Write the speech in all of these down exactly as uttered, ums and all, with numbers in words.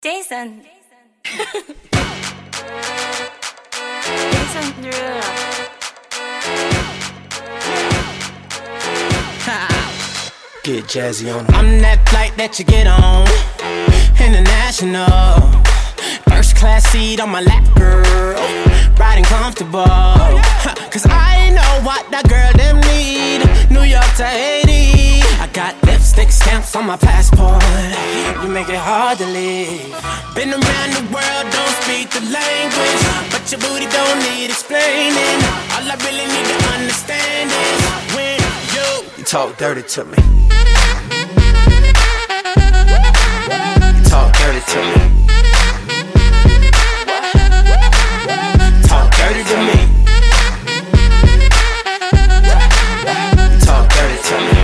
Jason. Jason Derulo. Get jazzy on 'em. I'm that flight that you get on, international. First class seat on my lap, girl, riding comfortable. Cause I know what that girl them need. New York to Haiti, I got lipstick stamps on my passport. You make it hard to leave. Been around the world, don't speak the language, but your booty don't need explaining. All I really need to understand is when you, you talk dirty to me. You talk dirty to me. Talk dirty to me. Talk dirty to me.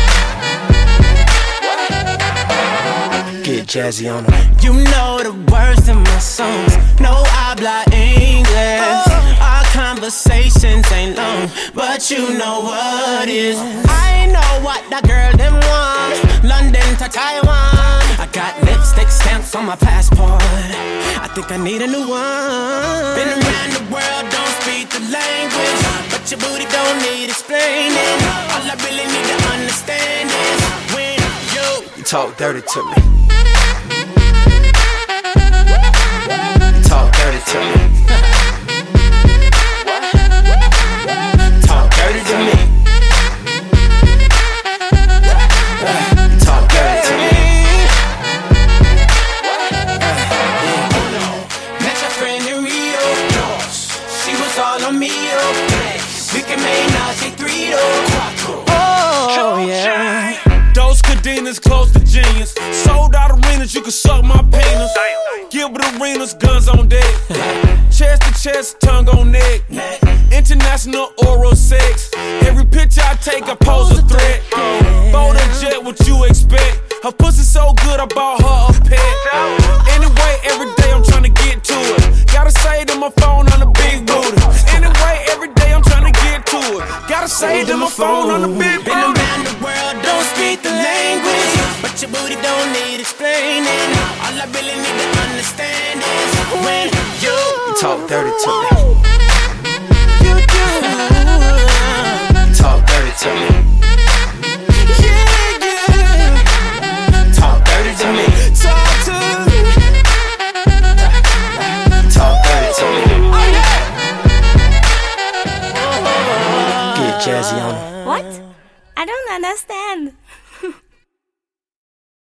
Get jazzy on 'em. You know the words in my songs. No habla English. Our conversations ain't long, but you know what is. I know what that girl them want. London to Taiwan. I got lipstick stamps on my passport. I think I need a new one. Been around the world, don't speak the language, but your booty don't need explaining. All I really need to understand is when you, you talk dirty to me. You talk dirty to me. Talk dirty to me. Talk dirty to me. Met your friend in Rio. She was all on me. We can make Nazi three to oh yeah. Those cadenas close to genius. Sold out arenas, you can suck my penis. Gilbert arenas, guns on deck. Chest to chest, tongue on neck. International oral sex. Every picture I take, I pose a threat. Bold and jet, what you expect? Her pussy so good, I bought her a pet. Anyway, every day I'm trying to get to it. Gotta say to my phone on the big booty. Anyway, every day I'm trying to get to it. Gotta say to my phone on the big booty. Been around the world, don't speak the language, but your booty don't need explaining. All I really need to understand is when you, you talk dirty to me. You do. You talk dirty to me.